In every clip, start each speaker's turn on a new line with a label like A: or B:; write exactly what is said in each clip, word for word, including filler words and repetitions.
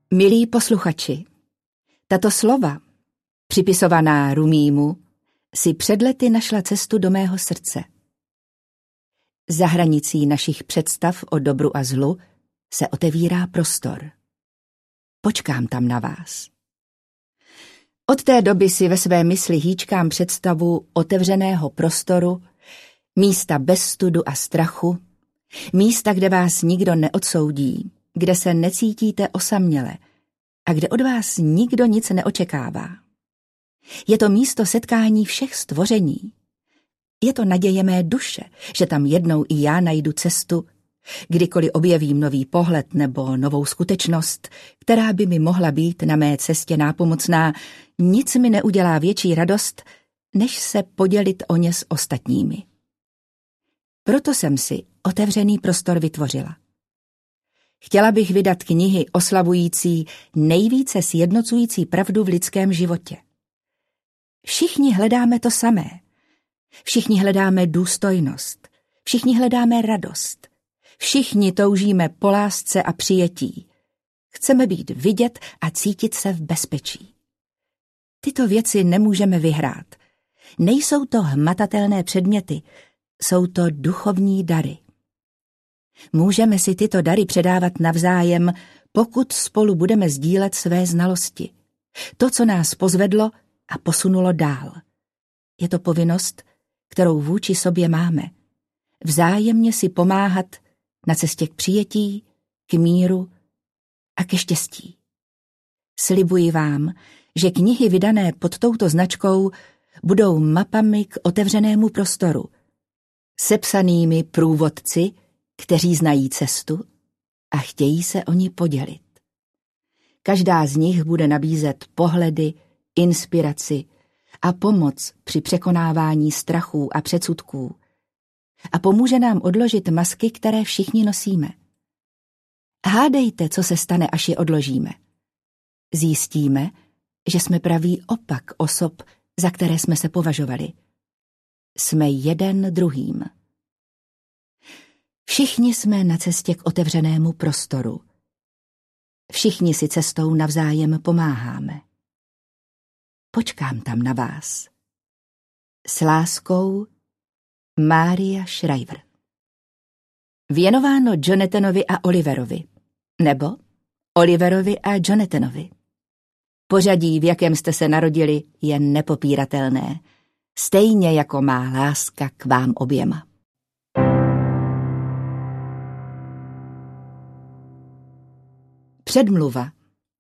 A: Milí posluchači, tato slova, připisovaná Rumímu, si před lety našla cestu do mého srdce. Za hranicí našich představ o dobru a zlu se otevírá prostor. Počkám tam na vás. Od té doby si ve své mysli hýčkám představu otevřeného prostoru, místa bez studu a strachu, místa, kde vás nikdo neodsoudí, kde se necítíte osaměle a kde od vás nikdo nic neočekává. Je to místo setkání všech stvoření. Je to naděje mé duše, že tam jednou i já najdu cestu, kdykoliv objevím nový pohled nebo novou skutečnost, která by mi mohla být na mé cestě nápomocná. Nic mi neudělá větší radost, než se podělit o ně s ostatními. Proto jsem si otevřený prostor vytvořila. Chtěla bych vydat knihy oslavující nejvíce sjednocující pravdu v lidském životě. Všichni hledáme to samé. Všichni hledáme důstojnost. Všichni hledáme radost. Všichni toužíme po lásce a přijetí. Chceme být vidět a cítit se v bezpečí. Tyto věci nemůžeme vyhrát. Nejsou to hmatatelné předměty, jsou to duchovní dary. Můžeme si tyto dary předávat navzájem, pokud spolu budeme sdílet své znalosti. To, co nás pozvedlo a posunulo dál. Je to povinnost, kterou vůči sobě máme. Vzájemně si pomáhat na cestě k přijetí, k míru a ke štěstí. Slibuji vám, že knihy vydané pod touto značkou budou mapami k otevřenému prostoru, sepsanými průvodci, kteří znají cestu a chtějí se o ní podělit. Každá z nich bude nabízet pohledy, inspiraci a pomoc při překonávání strachů a předsudků a pomůže nám odložit masky, které všichni nosíme. Hádejte, co se stane, až je odložíme. Zjistíme, že jsme pravý opak osob, za které jsme se považovali. Jsme jeden druhým. Všichni jsme na cestě k otevřenému prostoru. Všichni si cestou navzájem pomáháme. Počkám tam na vás. S láskou, Mária Shriver. Věnováno Jonathanovi a Oliverovi, nebo Oliverovi a Jonathanovi. Pořadí, v jakém jste se narodili, je nepopíratelné, stejně jako má láska k vám oběma. Předmluva.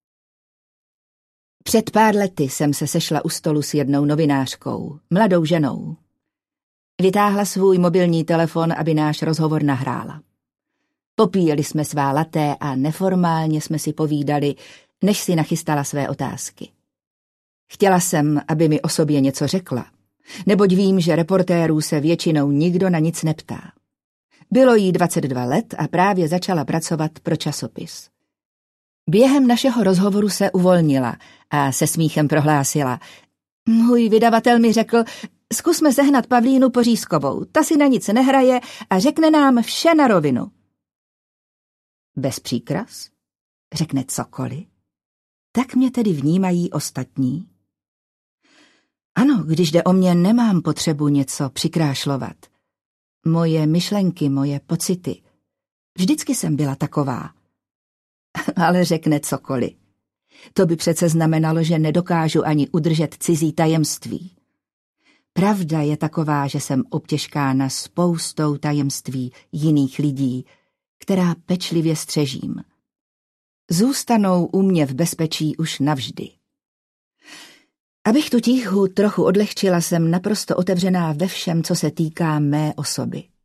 A: Před pár lety jsem se sešla u stolu s jednou novinářkou, mladou ženou. Vytáhla svůj mobilní telefon, aby náš rozhovor nahrála. Popíjeli jsme svá laté a neformálně jsme si povídali, než si nachystala své otázky. Chtěla jsem, aby mi o sobě něco řekla, neboť vím, že reportérů se většinou nikdo na nic neptá. Bylo jí dvacet dva let a právě začala pracovat pro časopis. Během našeho rozhovoru se uvolnila a se smíchem prohlásila: Můj vydavatel mi řekl, zkusme sehnat Pavlínu Pořízkovou, ta si na nic nehraje a řekne nám vše na rovinu. Bez příkras? Řekne cokoliv? Tak mě tedy vnímají ostatní? Ano, když jde o mě, nemám potřebu něco přikrášlovat. Moje myšlenky, moje pocity. Vždycky jsem byla taková. Ale řekne cokoliv. To by přece znamenalo, že nedokážu ani udržet cizí tajemství. Pravda je taková, že jsem obtěžkána spoustou tajemství jiných lidí, která pečlivě střežím. Zůstanou u mě v bezpečí už navždy. Abych tu tíhu trochu odlehčila, jsem naprosto otevřená ve všem, co se týká mé osoby.